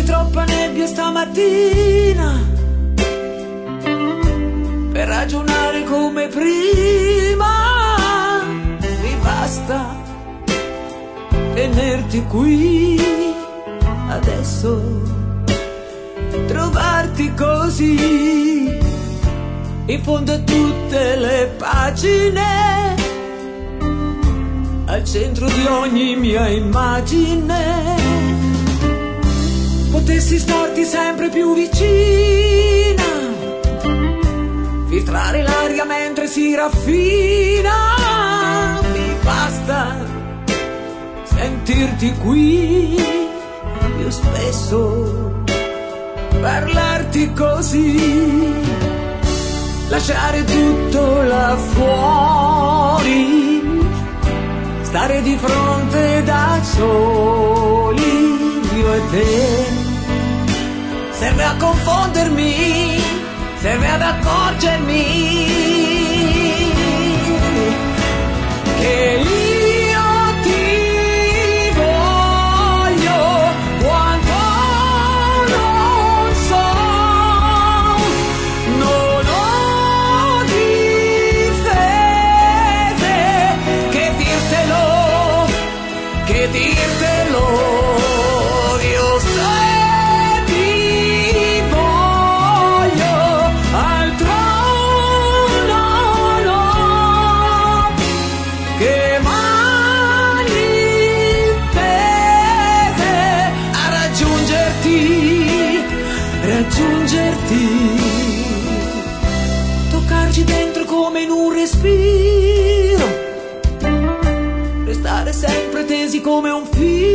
troppa nebbia stamattina per ragionare come prima. Mi basta tenerti qui adesso, trovarti così in fondo a tutte le pagine, al centro di ogni mia immagine. Potessi starti sempre più vicina, filtrare l'aria mentre si raffina. Mi basta sentirti qui più spesso, parlarti così, lasciare tutto là fuori, stare di fronte da soli, io e te. Serve a confondermi, serve ad accorgermi che io ti voglio quanto non so. Non ho difese che dirtelo, io se ti voglio, altro no, no, che mani tese a raggiungerti, toccarci dentro come in un respiro, restare sempre tesi come un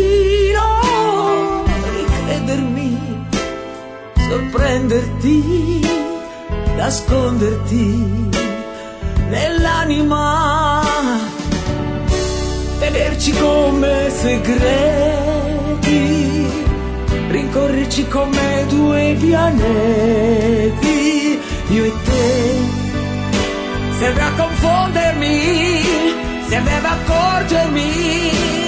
filo, ricredermi, sorprenderti, nasconderti nell'anima, tenerci come segreti, rincorrerci come due pianeti, io e te. Serve a confondermi, serve ad accorgermi